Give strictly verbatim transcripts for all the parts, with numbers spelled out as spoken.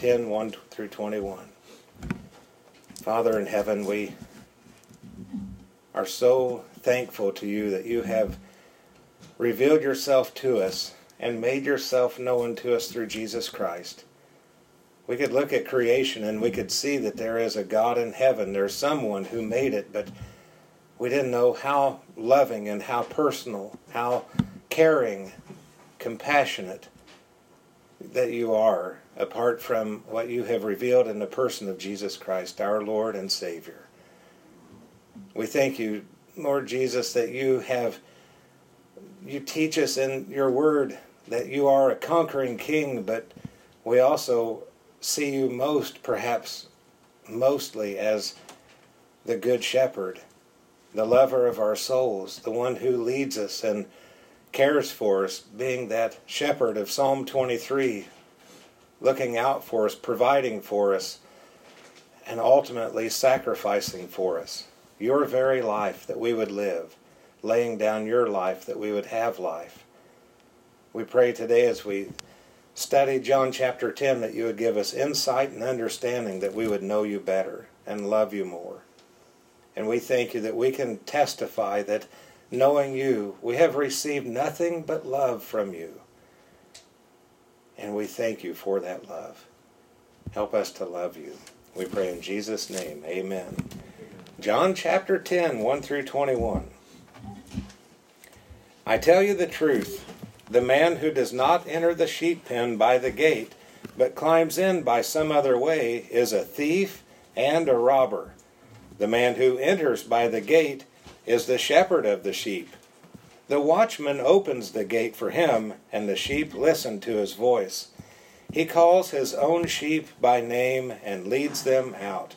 ten, one through twenty-one. Father in heaven, we are so thankful to you that you have revealed yourself to us and made yourself known to us through Jesus Christ. We could look at creation and we could see that there is a God in heaven. There's someone who made it, but we didn't know how loving and how personal, how caring, compassionate that you are, apart from what you have revealed in the person of Jesus Christ, our Lord and Savior. We thank you, Lord Jesus, that you have, you teach us in your word that you are a conquering king, but we also see you most, perhaps mostly, as the good shepherd, the lover of our souls, the one who leads us and cares for us, being that shepherd of Psalm twenty-three, looking out for us, providing for us, and ultimately sacrificing for us. Your very life that we would live, laying down your life that we would have life. We pray today as we study John chapter ten that you would give us insight and understanding, that we would know you better and love you more. And we thank you that we can testify that knowing you, we have received nothing but love from you. And we thank you for that love. Help us to love you. We pray in Jesus' name. Amen. John chapter ten, one through twenty-one. I tell you the truth. The man who does not enter the sheep pen by the gate, but climbs in by some other way, is a thief and a robber. The man who enters by the gate is the shepherd of the sheep. The watchman opens the gate for him, and the sheep listen to his voice. He calls his own sheep by name and leads them out.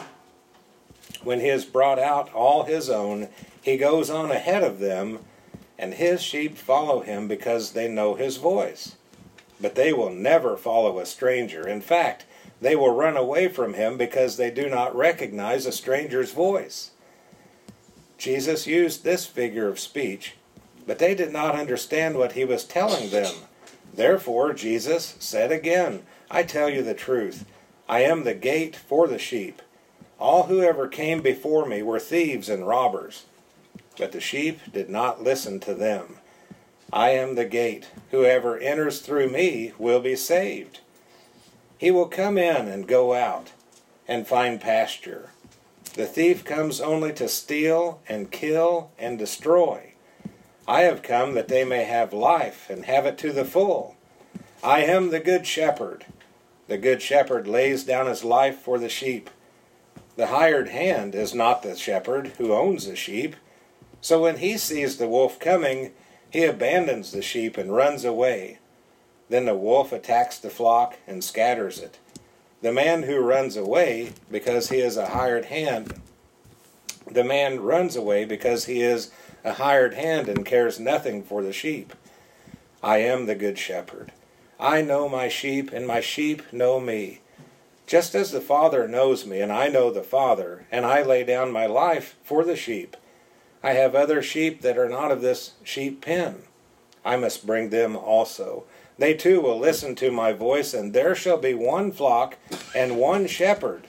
When he has brought out all his own, he goes on ahead of them, and his sheep follow him because they know his voice. But they will never follow a stranger. In fact, they will run away from him because they do not recognize a stranger's voice. Jesus used this figure of speech, but they did not understand what he was telling them. Therefore, Jesus said again, I tell you the truth. I am the gate for the sheep. All who ever came before me were thieves and robbers, but the sheep did not listen to them. I am the gate. Whoever enters through me will be saved. He will come in and go out and find pasture. The thief comes only to steal and kill and destroy. I have come that they may have life and have it to the full. I am the good shepherd. The good shepherd lays down his life for the sheep. The hired hand is not the shepherd who owns the sheep. So when he sees the wolf coming, he abandons the sheep and runs away. Then the wolf attacks the flock and scatters it. The man who runs away because he is a hired hand, the man runs away because he is a hired hand and cares nothing for the sheep. I am the good shepherd. I know my sheep, and my sheep know me. Just as the Father knows me, and I know the Father, and I lay down my life for the sheep. I have other sheep that are not of this sheep pen. I must bring them also. They too will listen to my voice, and there shall be one flock and one shepherd.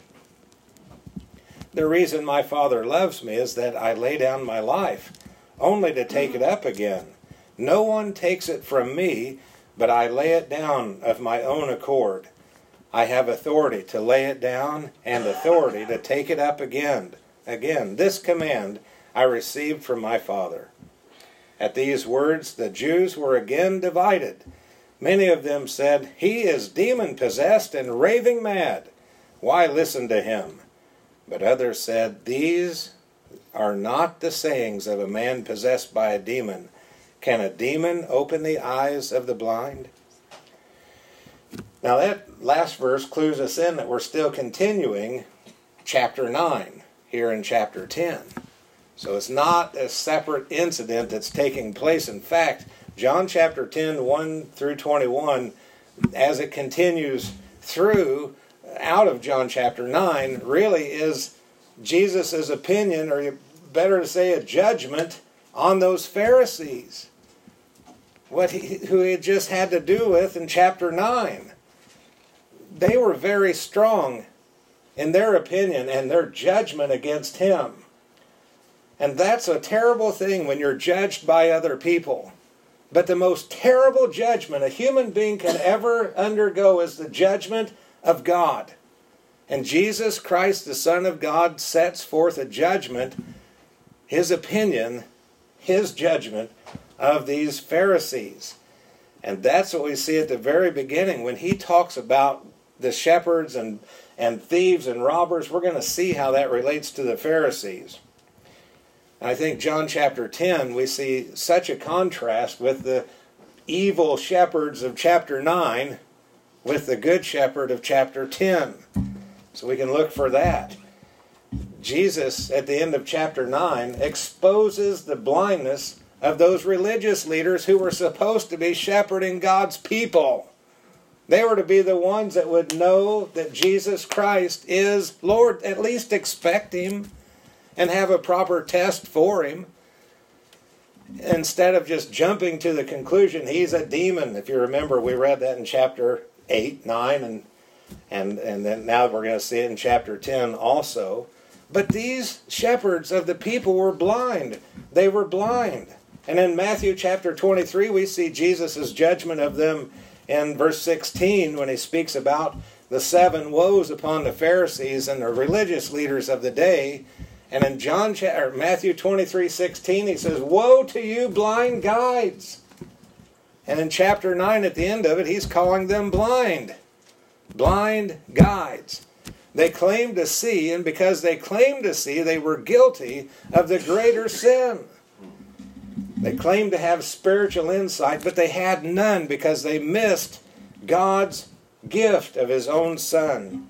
The reason my Father loves me is that I lay down my life, only to take it up again. No one takes it from me, but I lay it down of my own accord. I have authority to lay it down and authority to take it up again. Again, this command I received from my Father. At these words, the Jews were again divided. Many of them said, He is demon-possessed and raving mad. Why listen to him? But others said, These are not the sayings of a man possessed by a demon. Can a demon open the eyes of the blind? Now that last verse clues us in that we're still continuing chapter nine here in chapter ten. So it's not a separate incident that's taking place. In fact, John chapter ten, one through twenty-one, as it continues through out of John chapter nine, really is Jesus' opinion, or better to say a judgment, on those Pharisees. What he, who he had just had to do with in chapter nine. they were very strong in their opinion and their judgment against him. And that's a terrible thing when you're judged by other people. But the most terrible judgment a human being can ever undergo is the judgment of God. And Jesus Christ, the Son of God, sets forth a judgment, his opinion, his judgment of these Pharisees. And that's what we see at the very beginning. When he talks about the shepherds and, and thieves and robbers, we're going to see how that relates to the Pharisees. I think John chapter ten, we see such a contrast with the evil shepherds of chapter nine with the good shepherd of chapter ten. So we can look for that. Jesus, at the end of chapter nine, exposes the blindness of those religious leaders who were supposed to be shepherding God's people. They were to be the ones that would know that Jesus Christ is Lord, at least expect him and have a proper test for him, instead of just jumping to the conclusion he's a demon. If you remember, we read that in chapter eight, nine, and and and then now we're going to see it in chapter ten also. But these shepherds of the people were blind. They were blind. And in Matthew chapter twenty-three, we see Jesus' judgment of them in verse sixteen when he speaks about the seven woes upon the Pharisees and the religious leaders of the day. And in John or Matthew twenty-three sixteen, he says, "Woe to you, blind guides." And in chapter nine, at the end of it, he's calling them blind. Blind guides. They claimed to see, and because they claimed to see, they were guilty of the greater sin. They claimed to have spiritual insight, but they had none because they missed God's gift of his own Son.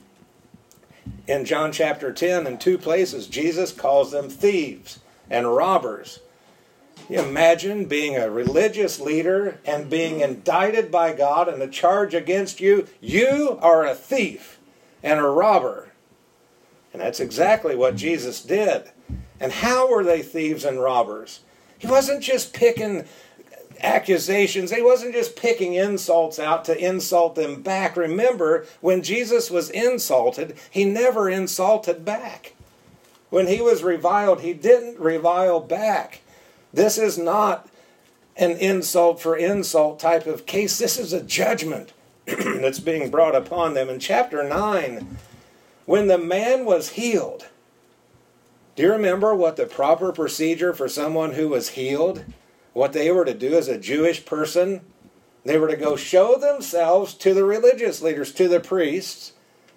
In John chapter ten, in two places, Jesus calls them thieves and robbers. You imagine being a religious leader and being indicted by God and the charge against you, you are a thief and a robber. And that's exactly what Jesus did. And how were they thieves and robbers? He wasn't just picking accusations. He wasn't just picking insults out to insult them back. Remember, when Jesus was insulted, he never insulted back. When he was reviled, he didn't revile back. This is not an insult for insult type of case. This is a judgment that's being brought upon them. In chapter nine, when the man was healed, do you remember what the proper procedure for someone who was healed, what they were to do as a Jewish person? They were to go show themselves to the religious leaders, to the priests.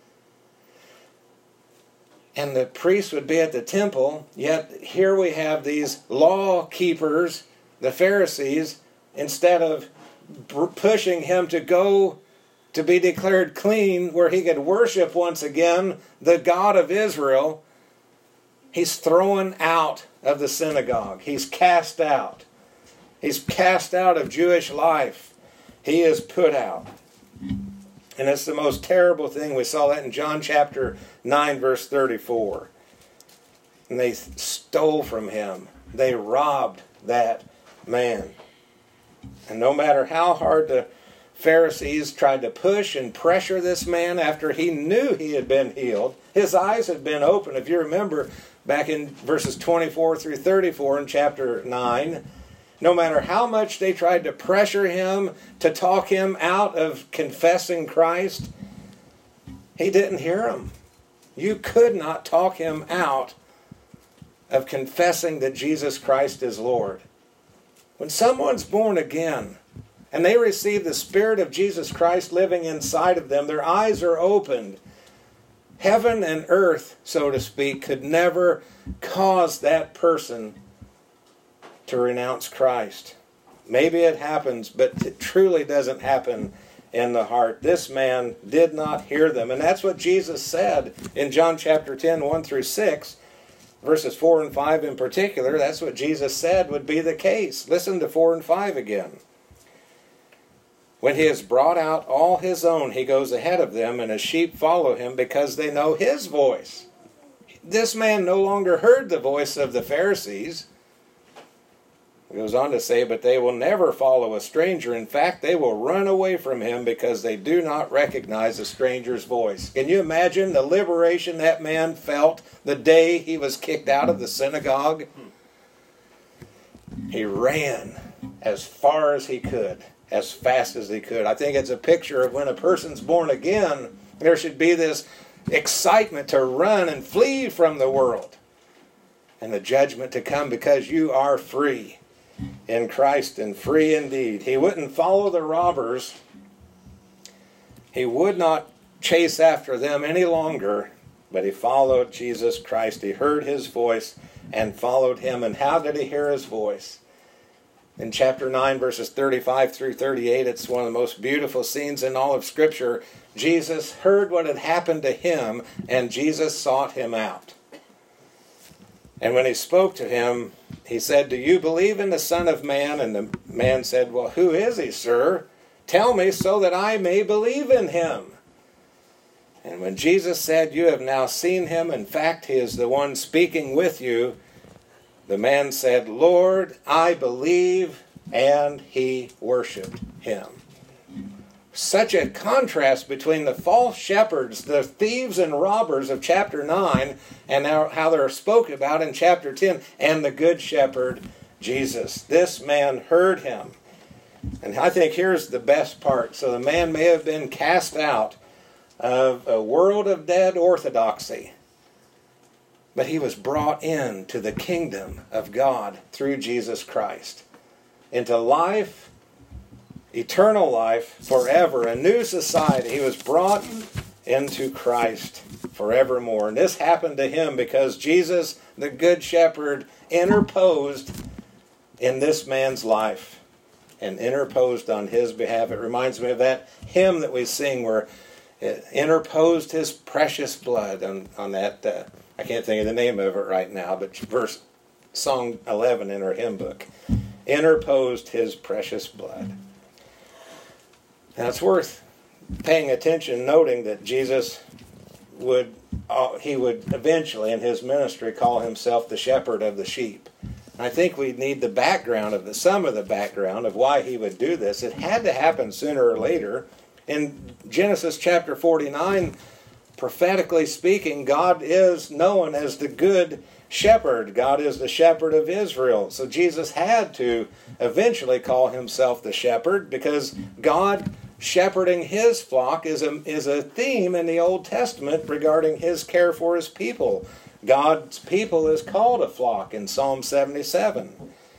And the priests would be at the temple, yet here we have these law keepers, the Pharisees, instead of pushing him to go to be declared clean where he could worship once again the God of Israel, he's thrown out of the synagogue. He's cast out. He's cast out of Jewish life. He is put out. And it's the most terrible thing. We saw that in John chapter nine, verse thirty-four. And they stole from him. They robbed that man. And no matter how hard the Pharisees tried to push and pressure this man after he knew he had been healed, his eyes had been opened. If you remember back in verses twenty-four through thirty-four in chapter nine, no matter how much they tried to pressure him to talk him out of confessing Christ, he didn't hear them. You could not talk him out of confessing that Jesus Christ is Lord. When someone's born again and they receive the Spirit of Jesus Christ living inside of them, their eyes are opened. Heaven and earth, so to speak, could never cause that person to renounce Christ. Maybe it happens, but it truly doesn't happen in the heart. This man did not hear them. And that's what Jesus said in John chapter ten, one through six, verses four and five in particular. That's what Jesus said would be the case. Listen to four and five again. When he has brought out all his own, he goes ahead of them, and his sheep follow him because they know his voice. This man no longer heard the voice of the Pharisees. It goes on to say, but they will never follow a stranger. In fact, they will run away from him because they do not recognize a stranger's voice. Can you imagine the liberation that man felt the day he was kicked out of the synagogue? He ran as far as he could, as fast as he could. I think it's a picture of when a person's born again, there should be this excitement to run and flee from the world and the judgment to come, because you are free in Christ, and free indeed. He wouldn't follow the robbers. He would not chase after them any longer, but he followed Jesus Christ. He heard his voice and followed him. And how did he hear his voice? In chapter nine, verses thirty-five through thirty-eight, it's one of the most beautiful scenes in all of Scripture. Jesus heard what had happened to him, and Jesus sought him out. And when he spoke to him, he said, do you believe in the Son of Man? And the man said, well, who is he, sir? Tell me so that I may believe in him. And when Jesus said, you have now seen him, in fact, he is the one speaking with you, the man said, Lord, I believe, and he worshipped him. Such a contrast between the false shepherds, the thieves and robbers of chapter nine, and how they're spoken about in chapter ten, and the good shepherd, Jesus. This man heard him. And I think here's the best part. So the man may have been cast out of a world of dead orthodoxy, but he was brought into the kingdom of God through Jesus Christ, into life, eternal life, forever, a new society. He was brought into Christ forevermore. And this happened to him because Jesus, the Good Shepherd, interposed in this man's life and interposed on his behalf. It reminds me of that hymn that we sing where it interposed his precious blood on, on that, uh, I can't think of the name of it right now, but verse, Song eleven in our hymn book. Interposed his precious blood. Now it's worth paying attention, noting that Jesus would, uh, he would eventually in his ministry call himself the shepherd of the sheep. And I think we need the background of the, some of the background of why he would do this. It had to happen sooner or later. In Genesis chapter forty-nine, prophetically speaking, God is known as the good shepherd. God is the shepherd of Israel. So Jesus had to eventually call himself the shepherd, because God shepherding his flock is a, is a theme in the Old Testament regarding his care for his people. God's people is called a flock in Psalm seventy-seven.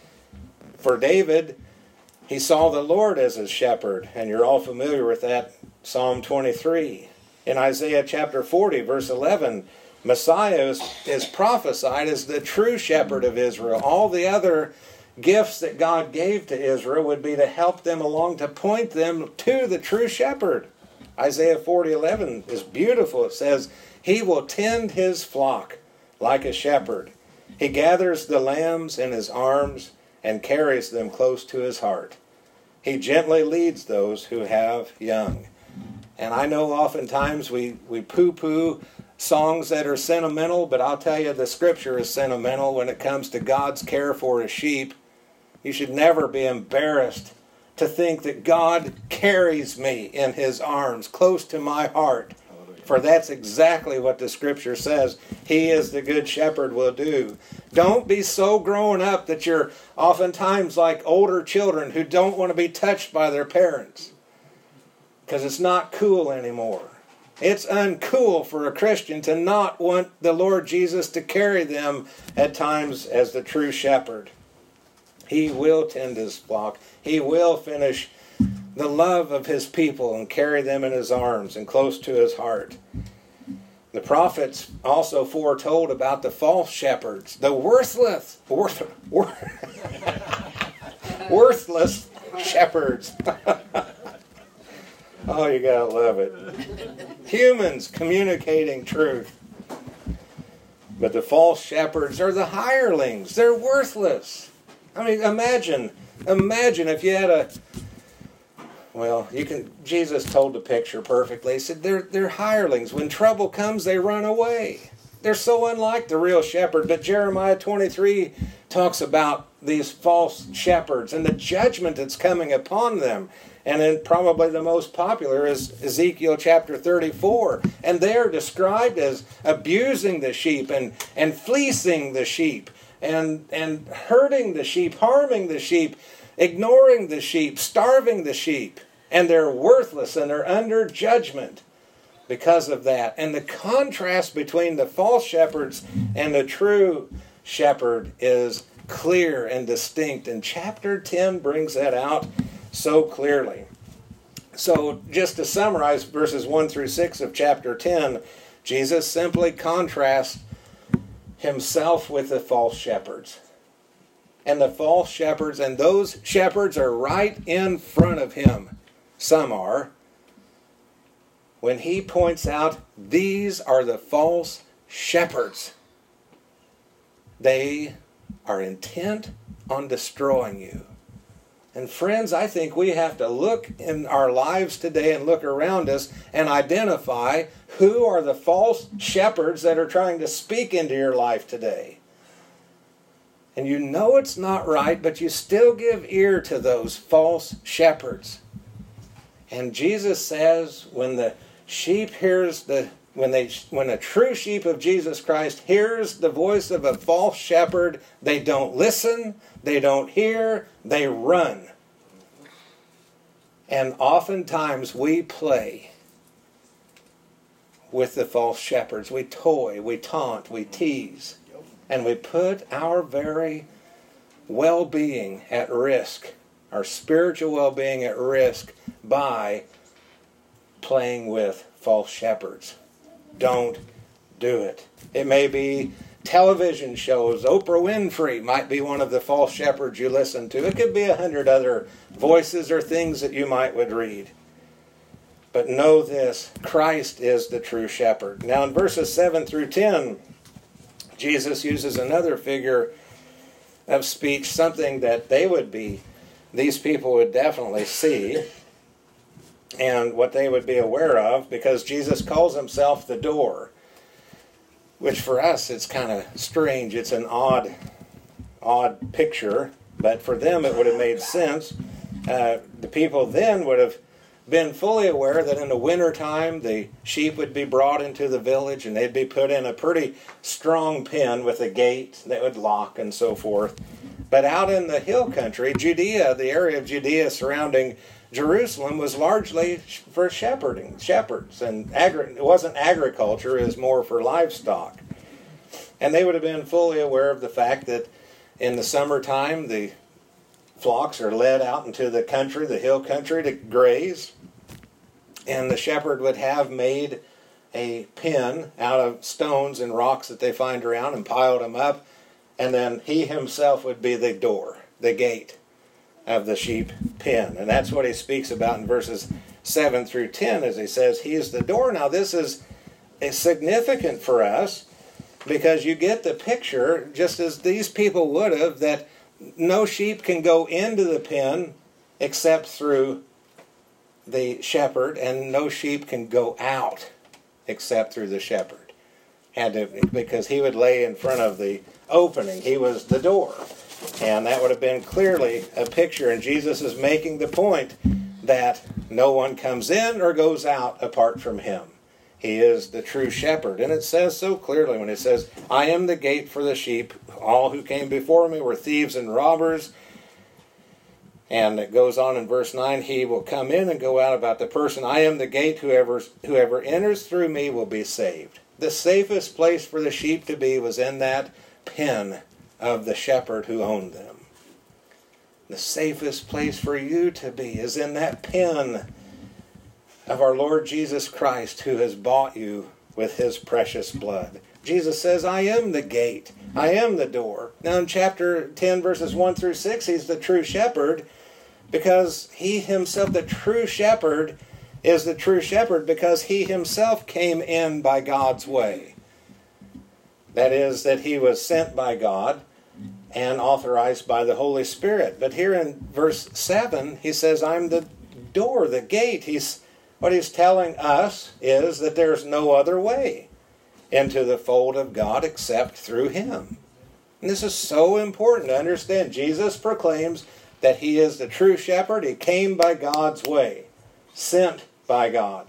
For David, he saw the Lord as his shepherd, and you're all familiar with that, Psalm twenty-three. In Isaiah chapter forty, verse eleven, Messiah is, is prophesied as the true shepherd of Israel. All the other gifts that God gave to Israel would be to help them along, to point them to the true shepherd. Isaiah forty eleven is beautiful. It says, he will tend his flock like a shepherd. He gathers the lambs in his arms and carries them close to his heart. He gently leads those who have young. And I know oftentimes we, we poo-poo songs that are sentimental, but I'll tell you the Scripture is sentimental when it comes to God's care for his sheep. You should never be embarrassed to think that God carries me in his arms close to my heart. For that's exactly what the Scripture says he is the good shepherd will do. Don't be so grown up that you're oftentimes like older children who don't want to be touched by their parents, because it's not cool anymore. It's uncool for a Christian to not want the Lord Jesus to carry them at times as the true shepherd. He will tend his flock. He will finish the love of his people and carry them in his arms and close to his heart. The prophets also foretold about the false shepherds, the worthless, worth, worth, worthless shepherds. Oh, you gotta love it. Humans communicating truth. But the false shepherds are the hirelings. They're worthless. I mean, imagine, imagine if you had a, well, you can, Jesus told the picture perfectly. He said, they're, they're hirelings. When trouble comes, they run away. They're so unlike the real shepherd. But Jeremiah twenty-three talks about these false shepherds and the judgment that's coming upon them. And then probably the most popular is Ezekiel chapter thirty-four. And they're described as abusing the sheep and, and fleecing the sheep and, and hurting the sheep, harming the sheep, ignoring the sheep, starving the sheep. And they're worthless and they're under judgment because of that. And the contrast between the false shepherds and the true shepherd is clear and distinct. And chapter ten brings that out so clearly. So just to summarize verses one through six of chapter ten, Jesus simply contrasts himself with the false shepherds. And the false shepherds, and those shepherds are right in front of him. Some are. When he points out, these are the false shepherds. They are intent on destroying you. And friends, I think we have to look in our lives today and look around us and identify who are the false shepherds that are trying to speak into your life today. And you know it's not right, but you still give ear to those false shepherds. And Jesus says when the sheep hears the when they when a true sheep of Jesus Christ hears the voice of a false shepherd, they don't listen, they don't hear, they run. And oftentimes we play with the false shepherds. We toy, we taunt, we tease, and we put our very well-being at risk, our spiritual well-being at risk by playing with false shepherds. Don't do it. It may be television shows. Oprah Winfrey might be one of the false shepherds you listen to. It could be a hundred other voices or things that you might would read. But know this, Christ is the true shepherd. Now in verses seven through ten, Jesus uses another figure of speech, something that they would be, these people would definitely see, and what they would be aware of, because Jesus calls himself the door, which for us it's kind of strange. It's an odd, odd picture, but for them it would have made sense. Uh, the people then would have been fully aware that in the wintertime the sheep would be brought into the village and they'd be put in a pretty strong pen with a gate that would lock and so forth. But out in the hill country, Judea, the area of Judea surrounding Jerusalem, was largely for shepherding, shepherds, and agri- it wasn't agriculture, it was more for livestock. And they would have been fully aware of the fact that in the summertime the flocks are led out into the country, the hill country, to graze, and the shepherd would have made a pen out of stones and rocks that they find around and piled them up, and then he himself would be the door, the gate of the sheep pen. And that's what he speaks about in verses seven through ten, as he says he is the door. Now this is, is significant for us because you get the picture, just as these people would have, that no sheep can go into the pen except through the shepherd, and no sheep can go out except through the shepherd. Had to, because he would lay in front of the opening. He was the door. And that would have been clearly a picture. And Jesus is making the point that no one comes in or goes out apart from him. He is the true shepherd. And it says so clearly when it says, I am the gate for the sheep. All who came before me were thieves and robbers. And it goes on in verse nine, he will come in and go out about the person. I am the gate. Whoever, whoever enters through me will be saved. The safest place for the sheep to be was in that pen of the shepherd who owned them. The safest place for you to be is in that pen of our Lord Jesus Christ, who has bought you with his precious blood. Jesus says, I am the gate. I am the door. Now in chapter ten, verses one through six, he's the true shepherd because he himself, the true shepherd, is the true shepherd because he himself came in by God's way. That is, that he was sent by God and authorized by the Holy Spirit. But here in verse seven, he says, I'm the door, the gate. He's What he's telling us is that there's no other way into the fold of God except through him. And this is so important to understand. Jesus proclaims that he is the true shepherd. He came by God's way, sent by God.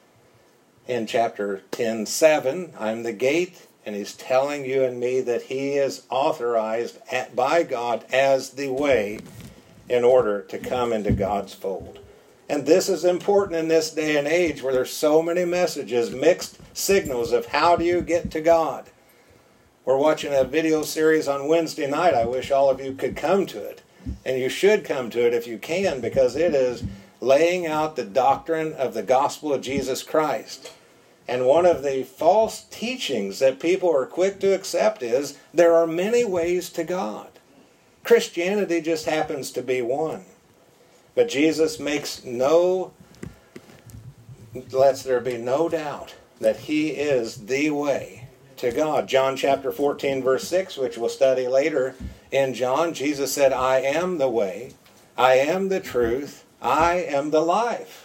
In chapter ten seven, I'm the gate, and he's telling you and me that he is authorized at, by God as the way in order to come into God's fold. And this is important in this day and age where there's so many messages, mixed signals of how do you get to God. We're watching a video series on Wednesday night. I wish all of you could come to it. And you should come to it if you can, because it is laying out the doctrine of the gospel of Jesus Christ. And one of the false teachings that people are quick to accept is there are many ways to God. Christianity just happens to be one. But Jesus makes no, lets there be no doubt that he is the way to God. John chapter fourteen verse six, which we'll study later in John, Jesus said, I am the way, I am the truth, I am the life.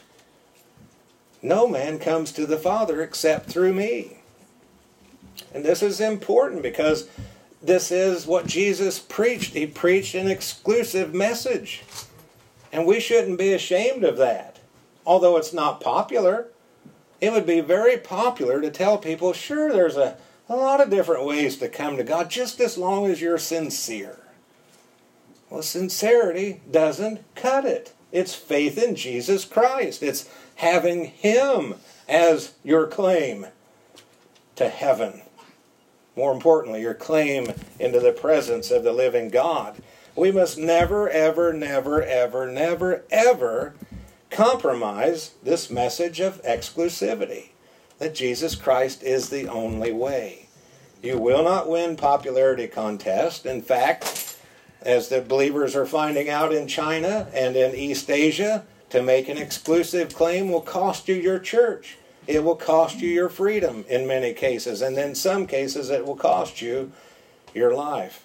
No man comes to the Father except through me. And this is important because this is what Jesus preached. He preached an exclusive message. And we shouldn't be ashamed of that. Although it's not popular, it would be very popular to tell people, sure, there's a, a lot of different ways to come to God, just as long as you're sincere. Well, sincerity doesn't cut it. It's faith in Jesus Christ. It's having him as your claim to heaven. More importantly, your claim into the presence of the living God. We must never, ever, never, ever, never, ever compromise this message of exclusivity, that Jesus Christ is the only way. You will not win popularity contests. In fact, as the believers are finding out in China and in East Asia, to make an exclusive claim will cost you your church. It will cost you your freedom in many cases, and in some cases it will cost you your life.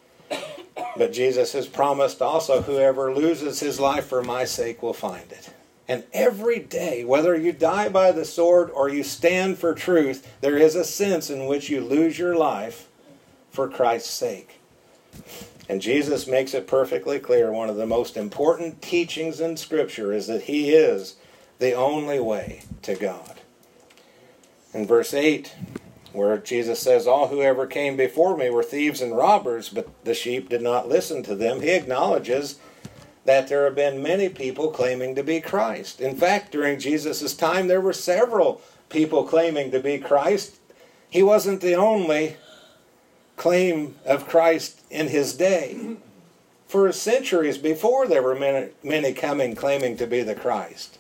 But Jesus has promised also, whoever loses his life for my sake will find it. And every day, whether you die by the sword or you stand for truth, there is a sense in which you lose your life for Christ's sake. And Jesus makes it perfectly clear. One of the most important teachings in Scripture is that he is the only way to God. In verse eight, where Jesus says, all whoever came before me were thieves and robbers, but the sheep did not listen to them, he acknowledges that there have been many people claiming to be Christ. In fact, during Jesus' time, there were several people claiming to be Christ. He wasn't the only claim of Christ in his day. For centuries before, there were many, many coming claiming to be the Christ.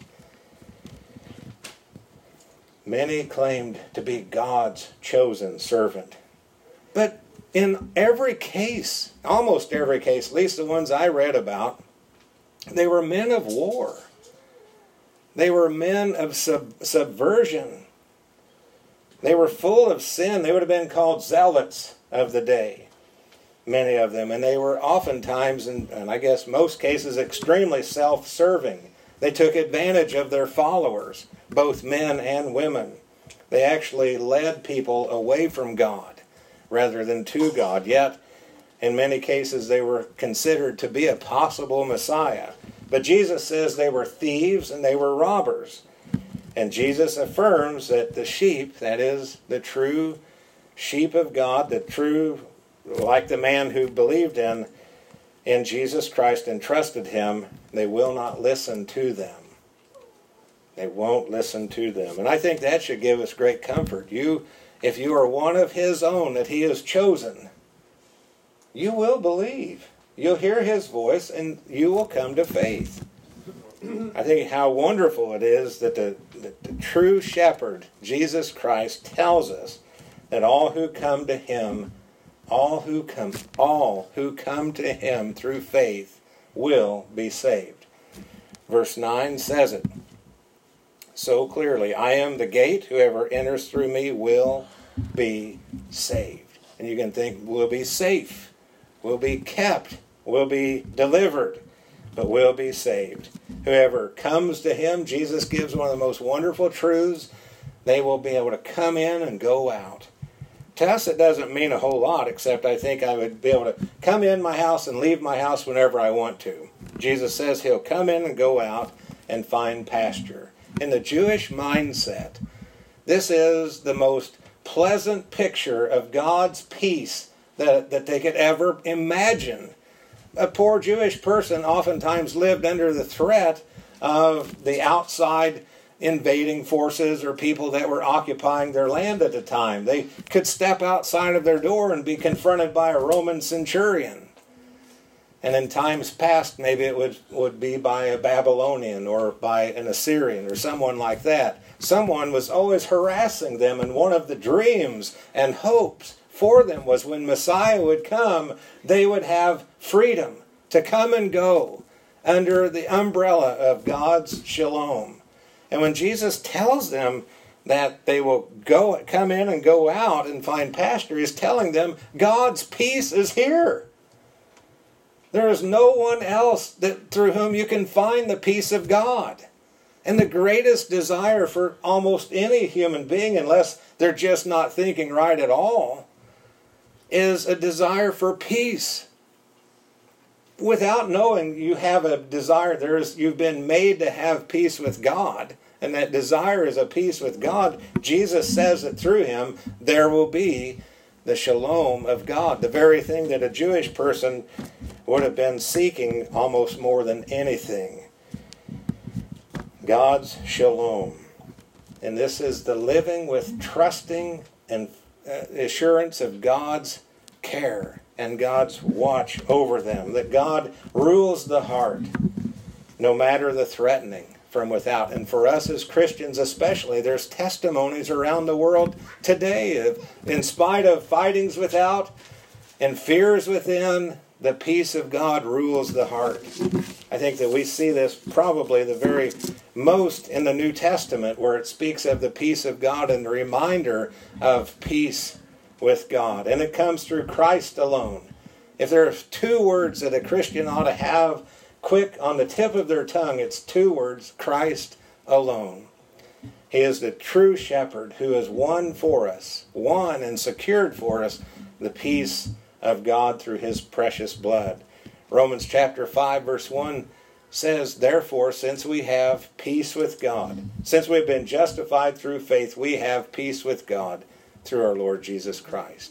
Many claimed to be God's chosen servant. But in every case, almost every case, at least the ones I read about, they were men of war. They were men of sub- subversion. They were full of sin. They would have been called zealots of the day, many of them. And they were oftentimes, and, and I guess most cases, extremely self-serving. They took advantage of their followers, both men and women. They actually led people away from God rather than to God. Yet, in many cases, they were considered to be a possible Messiah. But Jesus says they were thieves and they were robbers. And Jesus affirms that the sheep, that is, the true sheep of God, the true, like the man who believed in, in Jesus Christ and trusted him, they will not listen to them. They won't listen to them. And I think that should give us great comfort. You, if you are one of his own that he has chosen, you will believe. You'll hear his voice and you will come to faith. I think how wonderful it is that the, that the true shepherd, Jesus Christ, tells us that all who come to him, all who come, all who come to him through faith will be saved. Verse nine says it so clearly. I am the gate. Whoever enters through me will be saved. And you can think, will be safe, will be kept, will be delivered, but will be saved. Whoever comes to him, Jesus gives one of the most wonderful truths. They will be able to come in and go out. To us, it doesn't mean a whole lot, except I think I would be able to come in my house and leave my house whenever I want to. Jesus says he'll come in and go out and find pasture. In the Jewish mindset, this is the most pleasant picture of God's peace that, that they could ever imagine. A poor Jewish person oftentimes lived under the threat of the outside invading forces or people that were occupying their land at the time. They could step outside of their door and be confronted by a Roman centurion. And in times past, maybe it would, would be by a Babylonian or by an Assyrian or someone like that. Someone was always harassing them, and one of the dreams and hopes for them was when Messiah would come, they would have freedom to come and go under the umbrella of God's shalom. And when Jesus tells them that they will go, come in and go out and find pasture, he's telling them God's peace is here. There is no one else that through whom you can find the peace of God. And the greatest desire for almost any human being, unless they're just not thinking right at all, is a desire for peace. Without knowing you have a desire, there is, you've been made to have peace with God, and that desire is a peace with God. Jesus says that through him there will be the shalom of God, the very thing that a Jewish person would have been seeking almost more than anything. God's shalom. And this is the living with trusting and assurance of God's care and God's watch over them, that God rules the heart no matter the threatening from without. And for us as Christians especially, there's testimonies around the world today of, in spite of fightings without and fears within, the peace of God rules the heart. I think that we see this probably the very most in the New Testament, where it speaks of the peace of God and the reminder of peace with God. And it comes through Christ alone. If there are two words that a Christian ought to have quick on the tip of their tongue, it's two words: Christ alone. He is the true shepherd who has won for us, won and secured for us the peace of God through his precious blood. Romans chapter five verse one says, therefore, since we have peace with God, since we've been justified through faith, we have peace with God through our Lord Jesus Christ.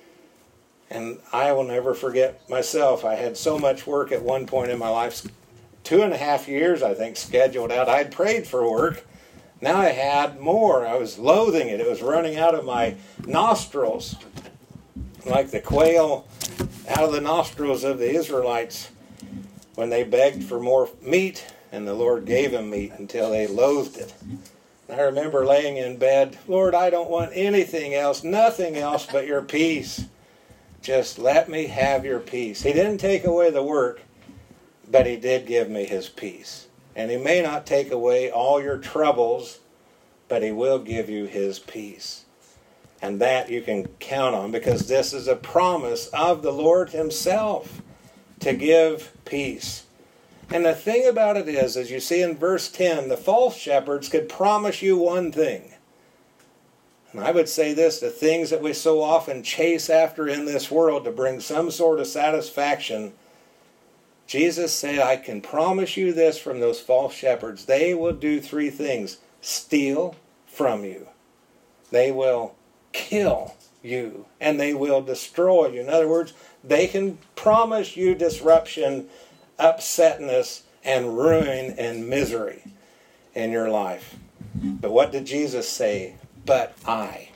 And I will never forget myself. I had so much work at one point in my life, two and a half years, I think, scheduled out. I'd prayed for work. Now I had more. I was loathing it. It was running out of my nostrils, like the quail out of the nostrils of the Israelites when they begged for more meat, and the Lord gave them meat until they loathed it. I remember laying in bed, Lord, I don't want anything else, nothing else but your peace. Just let me have your peace. He didn't take away the work, but he did give me his peace. And he may not take away all your troubles, but he will give you his peace. And that you can count on, because this is a promise of the Lord himself to give peace. And the thing about it is, as you see in verse ten, the false shepherds could promise you one thing. And I would say this, the things that we so often chase after in this world to bring some sort of satisfaction, Jesus said, I can promise you this from those false shepherds. They will do three things: steal from you, they will kill you, and they will destroy you. In other words, they can promise you disruption, upsetness, and ruin and misery in your life. But what did Jesus say? But I.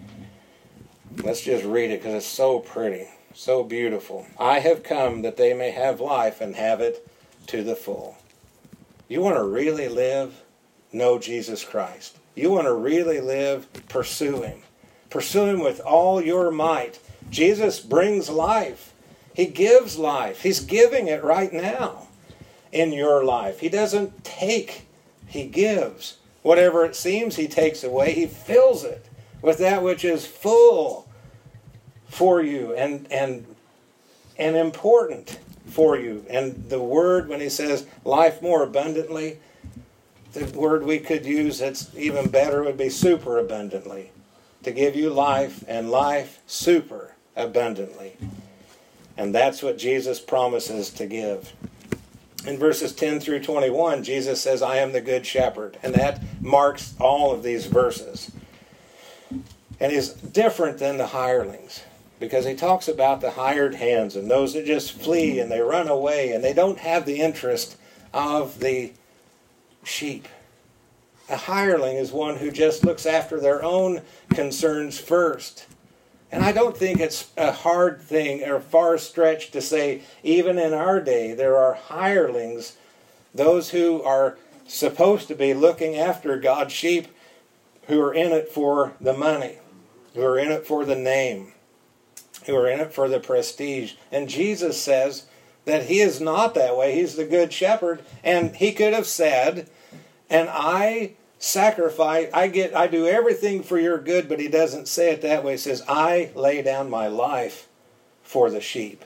Let's just read it because it's so pretty, so beautiful. I have come that they may have life and have it to the full. You want to really live? Know Jesus Christ. You want to really live? Pursue him. Pursue him with all your might. Jesus brings life. He gives life. He's giving it right now in your life. He doesn't take, he gives. Whatever it seems he takes away, he fills it with that which is full for you and, and, and important for you. And the word, when he says life more abundantly, the word we could use that's even better would be super abundantly. to give you life and life super abundantly. And that's what Jesus promises to give. In verses ten through twenty-one, Jesus says, I am the good shepherd. And that marks all of these verses. And he's different than the hirelings, because he talks about the hired hands and those that just flee and they run away and they don't have the interest of the sheep. A hireling is one who just looks after their own concerns first. And I don't think it's a hard thing or far stretch to say, even in our day, there are hirelings, those who are supposed to be looking after God's sheep, who are in it for the money, who are in it for the name, who are in it for the prestige. And Jesus says that he is not that way. He's the good shepherd. And he could have said, and I sacrifice, I get, I do everything for your good, but he doesn't say it that way. He says, I lay down my life for the sheep.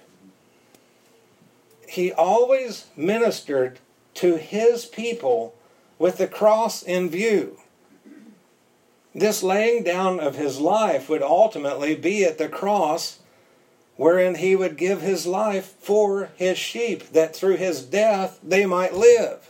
He always ministered to his people with the cross in view. This laying down of his life would ultimately be at the cross, wherein he would give his life for his sheep, that through his death they might live.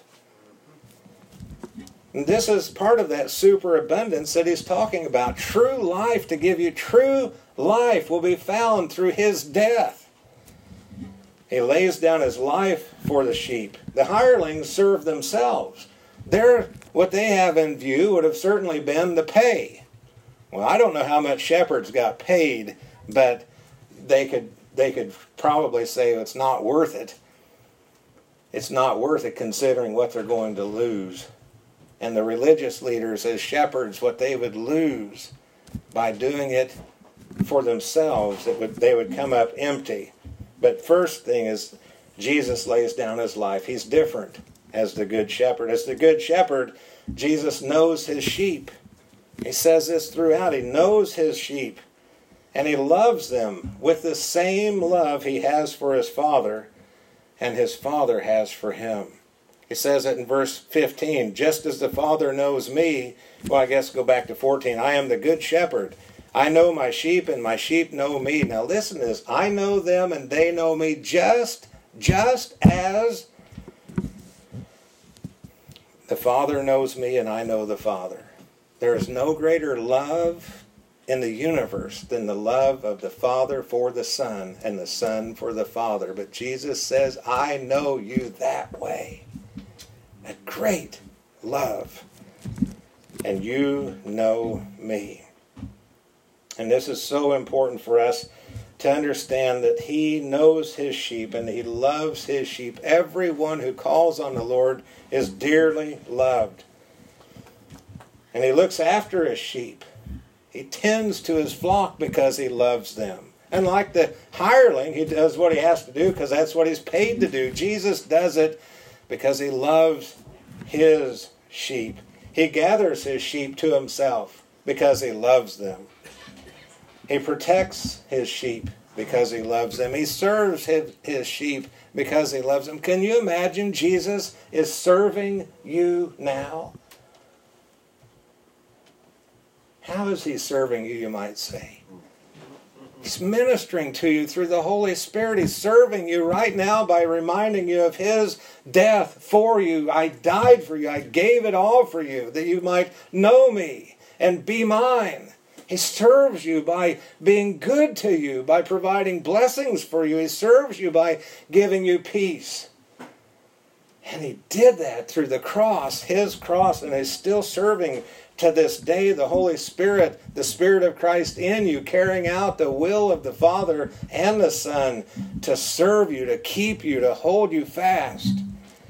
And this is part of that superabundance that he's talking about. True life, to give you true life, will be found through his death. He lays down his life for the sheep. The hirelings serve themselves. They're, what they have in view would have certainly been the pay. Well, I don't know how much shepherds got paid, but they could they could probably say it's not worth it. It's not worth it considering what they're going to lose. And the religious leaders as shepherds, what they would lose by doing it for themselves, it would, they would come up empty. But first thing is, Jesus lays down his life. He's different as the good shepherd. As the good shepherd, Jesus knows his sheep. He says this throughout. He knows his sheep. And he loves them with the same love he has for his Father and his Father has for him. He says it in verse fifteen, just as the Father knows me. Well, I guess go back to fourteen. I am the good shepherd. I know my sheep and my sheep know me. Now listen to this. I know them and they know me just, just as the Father knows me and I know the Father. There is no greater love in the universe than the love of the Father for the Son and the Son for the Father. But Jesus says, I know you that way. A great love. And you know me. And this is so important for us to understand that he knows his sheep and he loves his sheep. Everyone who calls on the Lord is dearly loved. And he looks after his sheep. He tends to his flock because he loves them. And like the hireling, he does what he has to do because that's what he's paid to do. Jesus does it because he loves his sheep. He gathers his sheep to himself because he loves them. He protects his sheep because he loves them. He serves his, his sheep because he loves them. Can you imagine Jesus is serving you now? How is he serving you, you might say? He's ministering to you through the Holy Spirit. He's serving you right now by reminding you of his death for you. I died for you. I gave it all for you, that you might know me and be mine. He serves you by being good to you, by providing blessings for you. He serves you by giving you peace. And he did that through the cross, his cross, and is still serving to this day the Holy Spirit, the Spirit of Christ in you, carrying out the will of the Father and the Son to serve you, to keep you, to hold you fast.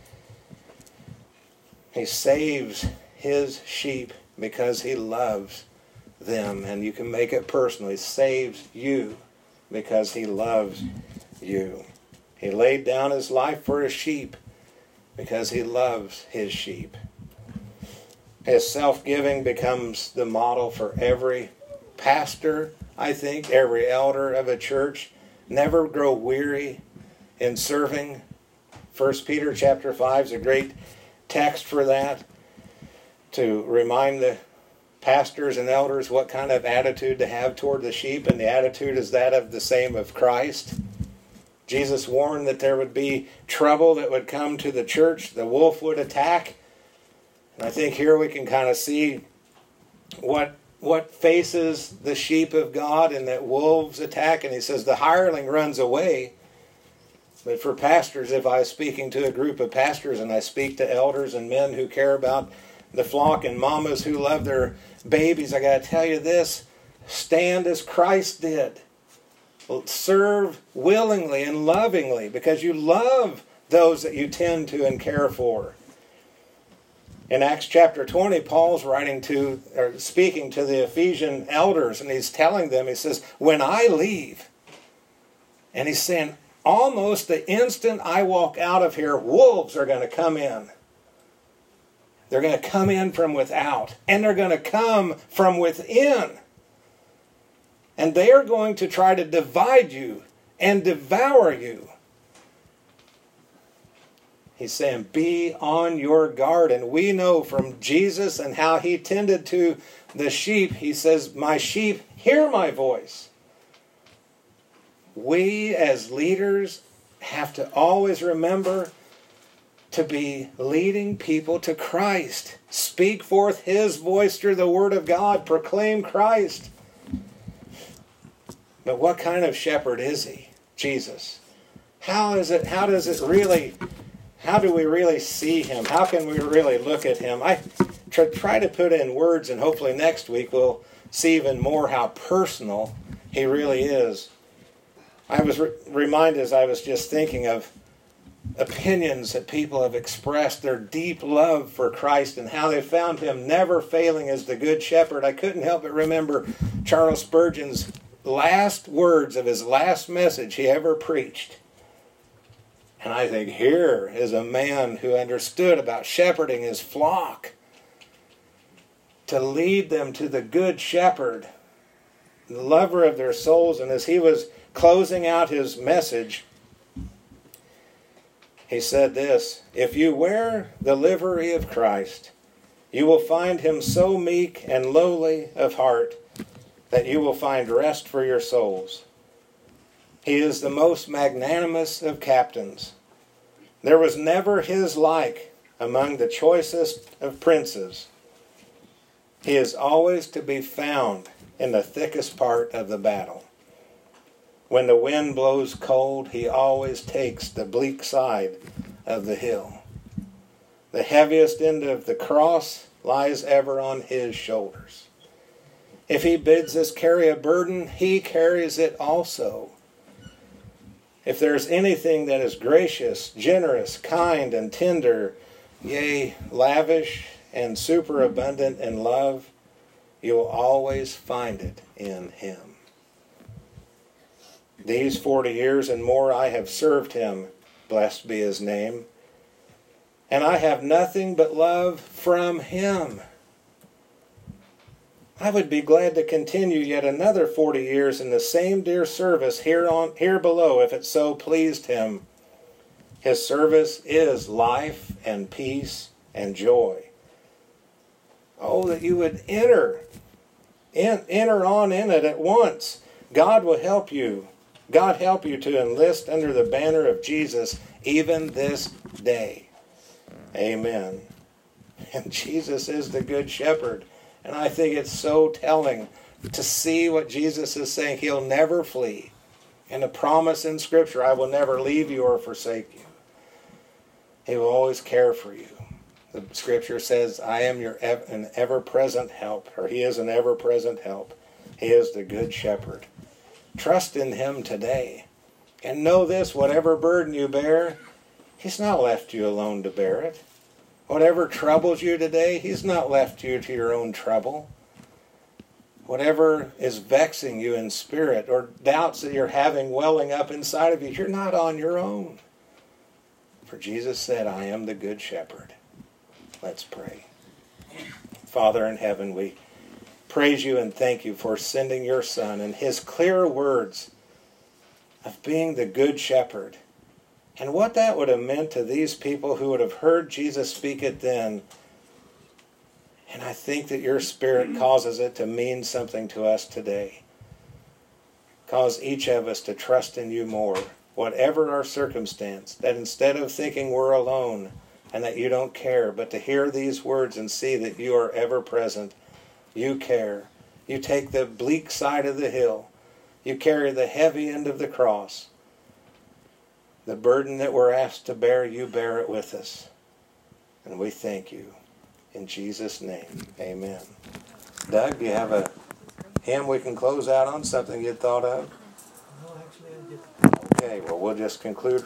He saves his sheep because he loves them. And you can make it personal. He saves you because he loves you. He laid down his life for his sheep because he loves his sheep. His self-giving becomes the model for every pastor, I think, every elder of a church. Never grow weary in serving. First Peter chapter five is a great text for that, to remind the pastors and elders what kind of attitude to have toward the sheep, and the attitude is that of the same of Christ. Jesus warned that there would be trouble that would come to the church. The wolf would attack. And I think here we can kind of see what what faces the sheep of God, and that wolves attack. And he says the hireling runs away. But for pastors, if I was speaking to a group of pastors and I speak to elders and men who care about the flock and mamas who love their babies, I got to tell you this: stand as Christ did. Serve willingly and lovingly, because you love those that you tend to and care for. In Acts chapter twenty, Paul's writing to, or speaking to the Ephesian elders, and he's telling them, he says, when I leave, and he's saying, almost the instant I walk out of here, wolves are going to come in. They're going to come in from without, and they're going to come from within. And they are going to try to divide you and devour you. He's saying, be on your guard. And we know from Jesus and how he tended to the sheep, he says, my sheep hear my voice. We as leaders have to always remember to be leading people to Christ. Speak forth his voice through the word of God. Proclaim Christ. But what kind of shepherd is he? Jesus. How is it, how does it really, how do we really see him? How can we really look at him? I try to put in words, and hopefully next week we'll see even more how personal he really is. I was re- reminded as I was just thinking of opinions that people have expressed their deep love for Christ and how they found him never failing as the good shepherd. I couldn't help but remember Charles Spurgeon's last words of his last message he ever preached. And I think here is a man who understood about shepherding his flock, to lead them to the good shepherd, the lover of their souls. And as he was closing out his message, he said this: if you wear the livery of Christ, you will find him so meek and lowly of heart that you will find rest for your souls. He is the most magnanimous of captains. There was never his like among the choicest of princes. He is always to be found in the thickest part of the battle. When the wind blows cold, he always takes the bleak side of the hill. The heaviest end of the cross lies ever on his shoulders. If he bids us carry a burden, he carries it also. If there is anything that is gracious, generous, kind, and tender, yea, lavish and superabundant in love, you will always find it in him. These forty years and more I have served him, blessed be his name, and I have nothing but love from him. I would be glad to continue yet another forty years in the same dear service here on here below, if it so pleased him. His service is life and peace and joy. Oh, that you would enter, in, enter on in it at once. God will help you. God help you to enlist under the banner of Jesus even this day. Amen. And Jesus is the good shepherd. And I think it's so telling to see what Jesus is saying. He'll never flee. And the promise in Scripture, I will never leave you or forsake you. He will always care for you. The Scripture says, I am your ev- an ever-present help. Or he is an ever-present help. He is the good shepherd. Trust in him today. And know this, whatever burden you bear, he's not left you alone to bear it. Whatever troubles you today, he's not left you to your own trouble. Whatever is vexing you in spirit or doubts that you're having welling up inside of you, you're not on your own. For Jesus said, I am the good shepherd. Let's pray. Father in heaven, we praise you and thank you for sending your Son and his clear words of being the good shepherd. And what that would have meant to these people who would have heard Jesus speak it then, And I think that your Spirit causes it to mean something to us today. Cause each of us to trust in you more, whatever our circumstance, that instead of thinking we're alone and that you don't care, but to hear these words and see that you are ever present, you care. You take the bleak side of the hill. You carry the heavy end of the cross. The burden that we're asked to bear, you bear it with us. And we thank you. In Jesus' name, amen. Doug, do you have a hymn we can close out on, something you thought of? No, actually, I didn't. Okay, well, we'll just conclude